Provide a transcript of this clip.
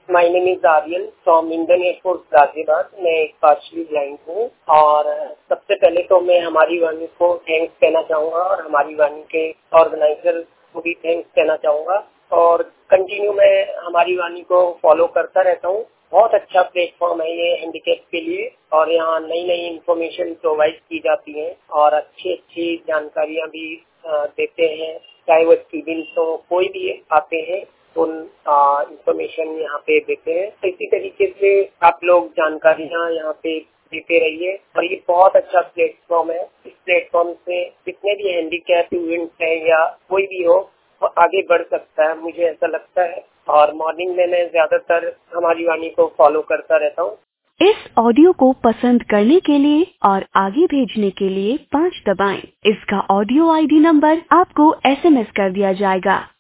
My name is Aryan from Indian Air Force Ghaziabad. मैं एक partially blind हूँ और सबसे पहले तो मैं हमारी वाणी को थैंक्स कहना चाहूँगा और हमारी वाणी के ऑर्गेनाइजर को भी थैंक्स कहना चाहूँगा। और कंटिन्यू मैं हमारी वाणी को फॉलो करता रहता हूँ। बहुत अच्छा प्लेटफॉर्म है ये हैंडीकैप के लिए और यहाँ नई नई इन्फॉर्मेशन प्रोवाइड की जाती है और अच्छी अच्छी जानकारियाँ भी देते हैं। चाहे वो स्टूडेंट्स हो, कोई भी आते हैं उन इंफॉर्मेशन यहाँ पे देते हैं। तो इसी तरीके से आप लोग जानकारियाँ यहाँ पे देते रहिए और ये बहुत अच्छा प्लेटफॉर्म है। इस प्लेटफॉर्म से जितने भी हैंडीकैप स्टूडेंट्स हैं या कोई भी हो वो आगे बढ़ सकता है, मुझे ऐसा लगता है। और मॉर्निंग में मैं ज्यादातर हमारी वाणी को फॉलो करता रहता हूँ। इस ऑडियो को पसंद करने के लिए और आगे भेजने के लिए 5 दबाएं। इसका ऑडियो आईडी नंबर आपको SMS कर दिया जाएगा।